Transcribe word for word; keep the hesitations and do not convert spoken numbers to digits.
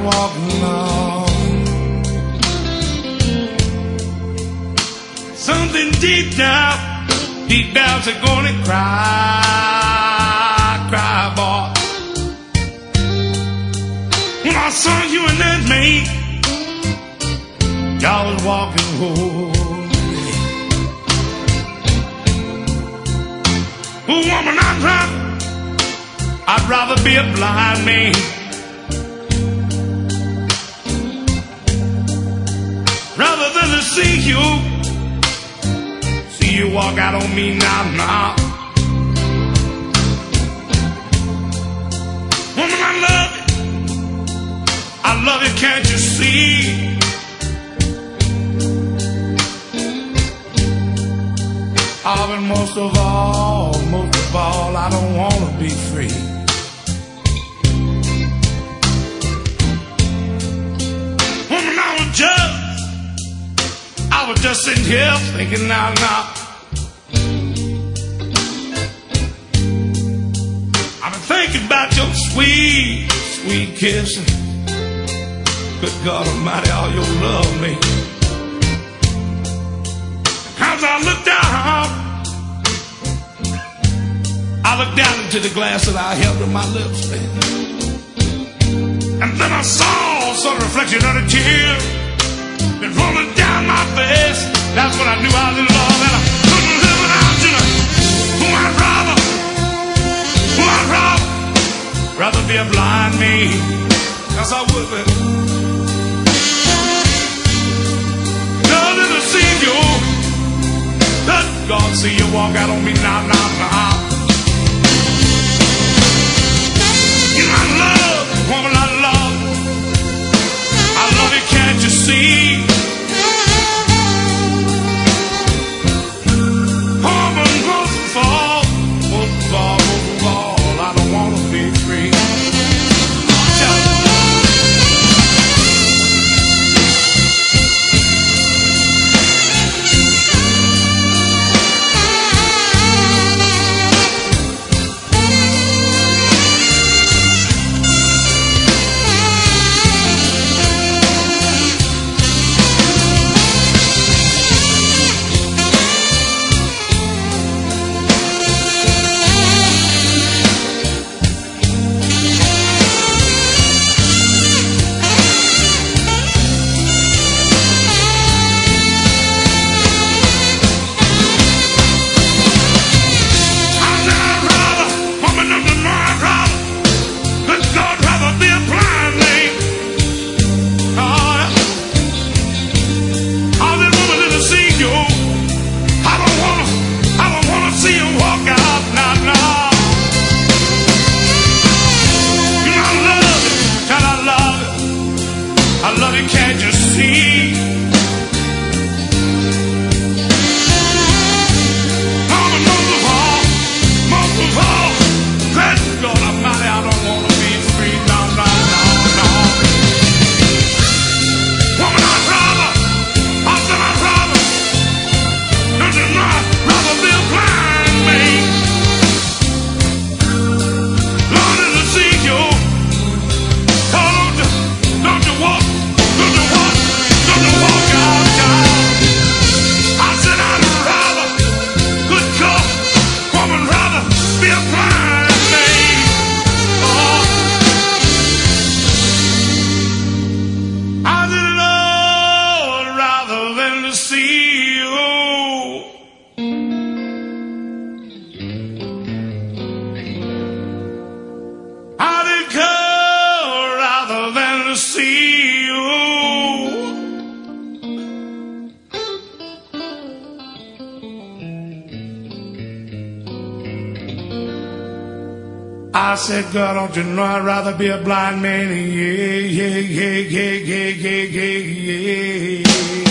walking along. Something deep down, deep down's a gonna cry, cry, boy. When I saw you and that mate, y'all was walking home. Oh, woman, I'd rather, I'd rather be a blind man rather than to see you, see you walk out on me now, now. Woman, I love you, I love you, can't you see? Oh, but most of all, most of all, I don't want to be free. Woman, I was just, I was just sitting here thinking now, now. I've been thinking about your sweet, sweet kissing. Good God Almighty, all your love, me. As I looked down, I looked down into the glass that I held to my lips, man. And then I saw some reflection of a tear been rolling down my face. That's when I knew I was in love, and I couldn't live without you. Who I'd rather, who I'd rather, rather be a blind man. Yes, I would, man. Rather than see you. Let God see you walk out on me now, now, now. You know I love, woman, I love, I love you, can't you see? Oh, but most of all, most of all, most of all, I don't want to be free. I said, girl, don't you know I'd rather be a blind man? Yeah, yeah, yeah, yeah, yeah, yeah, yeah, yeah.